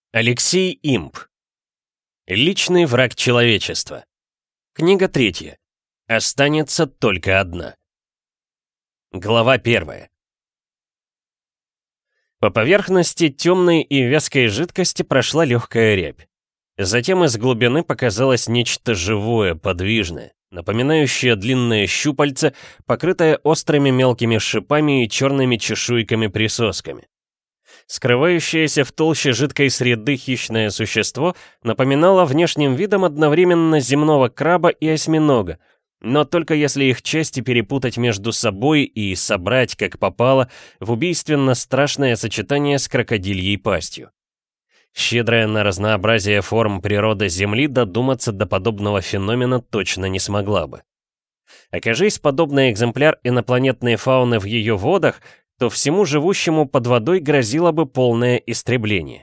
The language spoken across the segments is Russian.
Алексей Имп. Личный враг человечества. Книга 3. Останется только одна. Глава 1. По поверхности темной и вязкой жидкости прошла легкая рябь. Затем из глубины показалось нечто живое, подвижное, напоминающее длинное щупальце, покрытое острыми мелкими шипами и черными чешуйками-присосками. Скрывающееся в толще жидкой среды хищное существо напоминало внешним видом одновременно земного краба и осьминога, но только если их части перепутать между собой и собрать, как попало, в убийственно страшное сочетание с крокодильей пастью. Щедрая на разнообразие форм природа Земли додуматься до подобного феномена точно не смогла бы. Окажись подобный экземпляр инопланетной фауны в ее водах, то всему живущему под водой грозило бы полное истребление.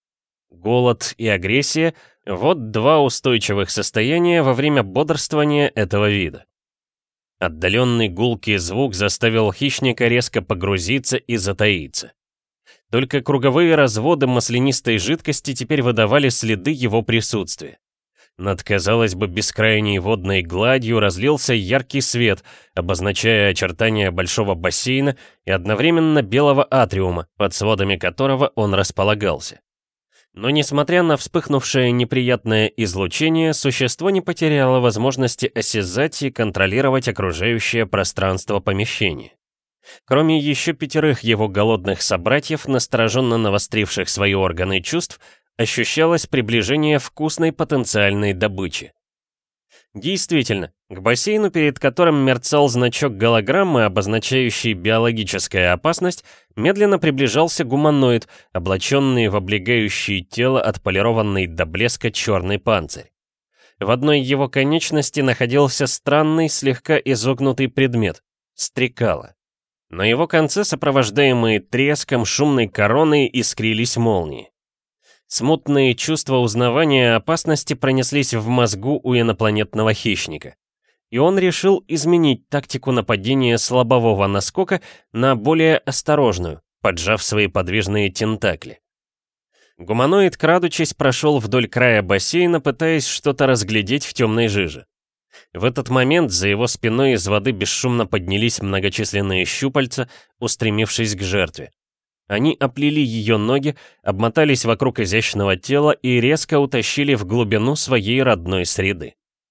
Голод и агрессия — вот два устойчивых состояния во время бодрствования этого вида. Отдаленный гулкий звук заставил хищника резко погрузиться и затаиться. Только круговые разводы маслянистой жидкости теперь выдавали следы его присутствия. Над, казалось бы, бескрайней водной гладью разлился яркий свет, обозначая очертания большого бассейна и одновременно белого атриума, под сводами которого он располагался. Но несмотря на вспыхнувшее неприятное излучение, существо не потеряло возможности осязать и контролировать окружающее пространство помещения. Кроме еще 5 его голодных собратьев, настороженно навостривших свои органы чувств, ощущалось приближение вкусной потенциальной добычи. Действительно, к бассейну, перед которым мерцал значок голограммы, обозначающий биологическая опасность, медленно приближался гуманоид, облаченный в облегающее тело отполированный до блеска черный панцирь. В одной его конечности находился странный, слегка изогнутый предмет — стрекало. На его конце, сопровождаемые треском шумной короной, искрились молнии. Смутные чувства узнавания и опасности пронеслись в мозгу у инопланетного хищника. И он решил изменить тактику нападения с лобового наскока на более осторожную, поджав свои подвижные тентакли. Гуманоид, крадучись, прошел вдоль края бассейна, пытаясь что-то разглядеть в темной жиже. В этот момент за его спиной из воды бесшумно поднялись многочисленные щупальца, устремившись к жертве. Они оплели ее ноги, обмотались вокруг изящного тела и резко утащили в глубину своей родной среды.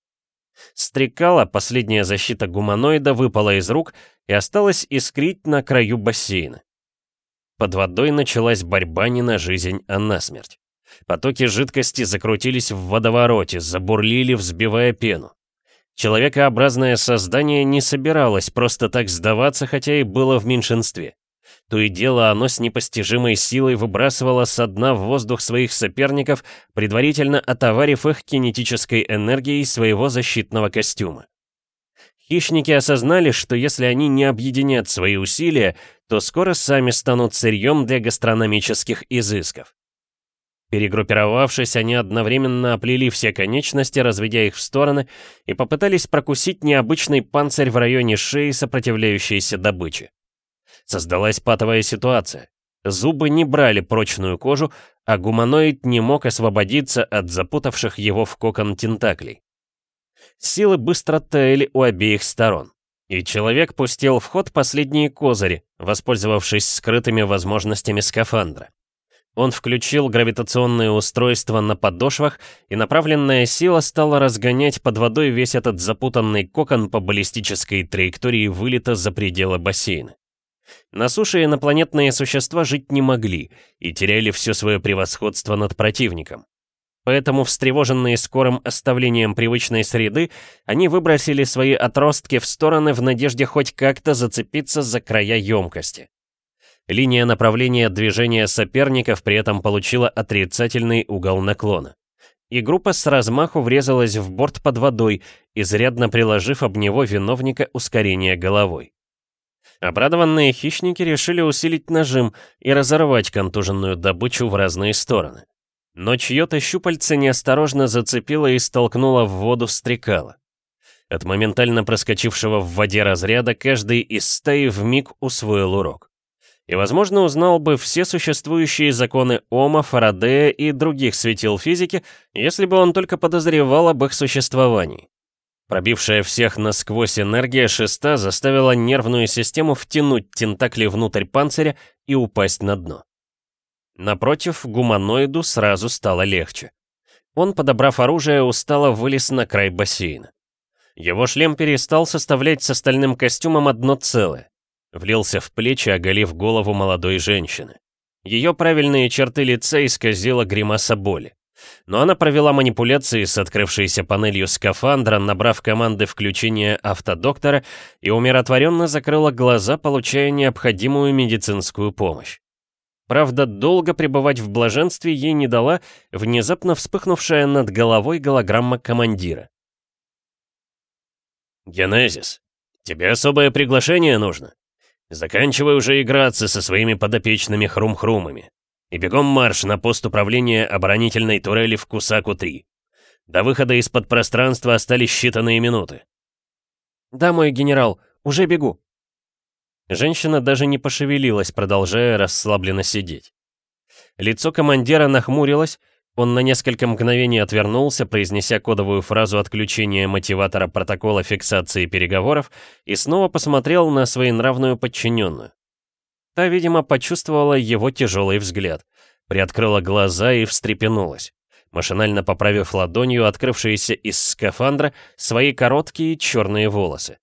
Стрекало, последняя защита гуманоида, выпала из рук и осталась искрить на краю бассейна. Под водой началась борьба не на жизнь, а на смерть. Потоки жидкости закрутились в водовороте, забурлили, взбивая пену. Человекообразное создание не собиралось просто так сдаваться, хотя и было в меньшинстве. То и дело оно с непостижимой силой выбрасывало со дна в воздух своих соперников, предварительно отоварив их кинетической энергией своего защитного костюма. Хищники осознали, что если они не объединят свои усилия, то скоро сами станут сырьем для гастрономических изысков. Перегруппировавшись, они одновременно оплели все конечности, разведя их в стороны, и попытались прокусить необычный панцирь в районе шеи сопротивляющейся добычи. Создалась патовая ситуация. Зубы не брали прочную кожу, а гуманоид не мог освободиться от запутавших его в кокон тентаклей. Силы быстро таяли у обеих сторон, и человек пустил в ход последние козыри, воспользовавшись скрытыми возможностями скафандра. Он включил гравитационное устройство на подошвах, и направленная сила стала разгонять под водой весь этот запутанный кокон по баллистической траектории вылета за пределы бассейна. На суше инопланетные существа жить не могли и теряли все свое превосходство над противником. Поэтому, встревоженные скорым оставлением привычной среды, они выбросили свои отростки в стороны в надежде хоть как-то зацепиться за края емкости. Линия направления движения соперников при этом получила отрицательный угол наклона. И группа с размаху врезалась в борт под водой, изрядно приложив об него виновника ускорения головой. Обрадованные хищники решили усилить нажим и разорвать контуженную добычу в разные стороны. Но чье-то щупальце неосторожно зацепило и столкнуло в воду стрекало. От моментально проскочившего в воде разряда каждый из стаи вмиг усвоил урок. И, возможно, узнал бы все существующие законы Ома, Фарадея и других светил физики, если бы он только подозревал об их существовании. Пробившая всех насквозь энергия шеста заставила нервную систему втянуть тентакли внутрь панциря и упасть на дно. Напротив, гуманоиду сразу стало легче. Он, подобрав оружие, устало вылез на край бассейна. Его шлем перестал составлять с остальным костюмом одно целое. Влился в плечи, оголив голову молодой женщины. Ее правильные черты лица исказила гримаса боли. Но она провела манипуляции с открывшейся панелью скафандра, набрав команды включения автодоктора, и умиротворенно закрыла глаза, получая необходимую медицинскую помощь. Правда, долго пребывать в блаженстве ей не дала внезапно вспыхнувшая над головой голограмма командира. «Генезис, тебе особое приглашение нужно. Заканчивай уже играться со своими подопечными хрум-хрумами. И бегом марш на пост управления оборонительной турели в Кусаку-3. До выхода из-под пространства остались считанные минуты». «Да, мой генерал, уже бегу». Женщина даже не пошевелилась, продолжая расслабленно сидеть. Лицо командира нахмурилось, он на несколько мгновений отвернулся, произнеся кодовую фразу отключения мотиватора протокола фиксации переговоров, и снова посмотрел на своенравную подчиненную. Та, видимо, почувствовала его тяжелый взгляд, приоткрыла глаза и встрепенулась, машинально поправив ладонью открывшиеся из скафандра свои короткие черные волосы.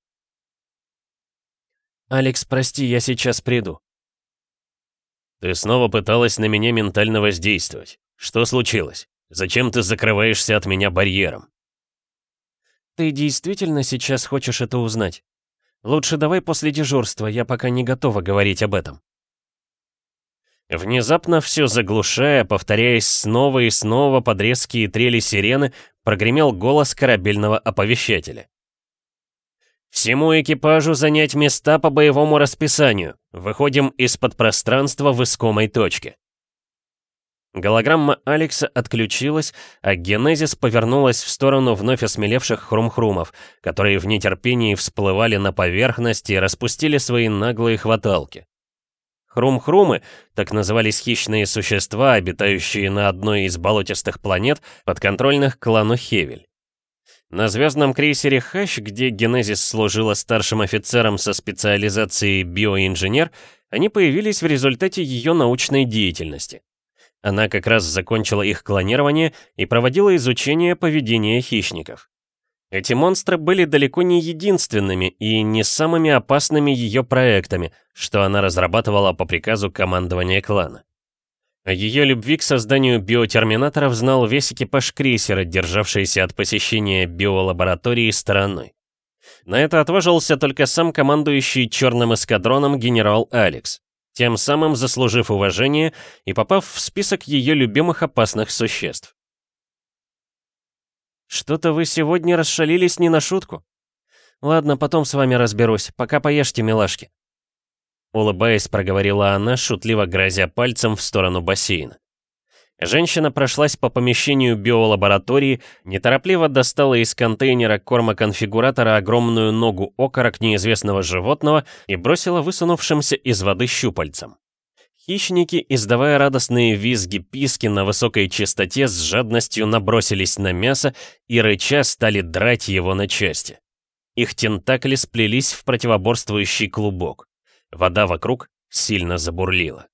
«Алекс, прости, я сейчас приду». «Ты снова пыталась на меня ментально воздействовать. Что случилось? Зачем ты закрываешься от меня барьером?» «Ты действительно сейчас хочешь это узнать? Лучше давай после дежурства, я пока не готова говорить об этом». Внезапно все заглушая, повторяясь снова и снова под резкие трели сирены, прогремел голос корабельного оповещателя. «Всему экипажу занять места по боевому расписанию. Выходим из-под пространства в искомой точке». Голограмма Алекса отключилась, а Генезис повернулась в сторону вновь осмелевших хрум-хрумов, которые в нетерпении всплывали на поверхность и распустили свои наглые хваталки. Хрум-хрумы, так назывались хищные существа, обитающие на одной из болотистых планет, подконтрольных клану Хевель. На звездном крейсере «Хащ», где Генезис служила старшим офицером со специализацией биоинженер, они появились в результате ее научной деятельности. Она как раз закончила их клонирование и проводила изучение поведения хищников. Эти монстры были далеко не единственными и не самыми опасными ее проектами, что она разрабатывала по приказу командования клана. О ее любви к созданию биотерминаторов знал весь экипаж крейсера, державшийся от посещения биолаборатории стороной. На это отважился только сам командующий черным эскадроном генерал Алекс, тем самым заслужив уважение и попав в список ее любимых опасных существ. «Что-то вы сегодня расшалились не на шутку. Ладно, потом с вами разберусь, пока поешьте, милашки». Улыбаясь, проговорила она, шутливо грозя пальцем в сторону бассейна. Женщина прошлась по помещению биолаборатории, неторопливо достала из контейнера корма-конфигуратора огромную ногу окорок неизвестного животного и бросила высунувшимся из воды щупальцем. Хищники, издавая радостные визги-писки на высокой частоте, с жадностью набросились на мясо и рыча стали драть его на части. Их тентакли сплелись в противоборствующий клубок. Вода вокруг сильно забурлила.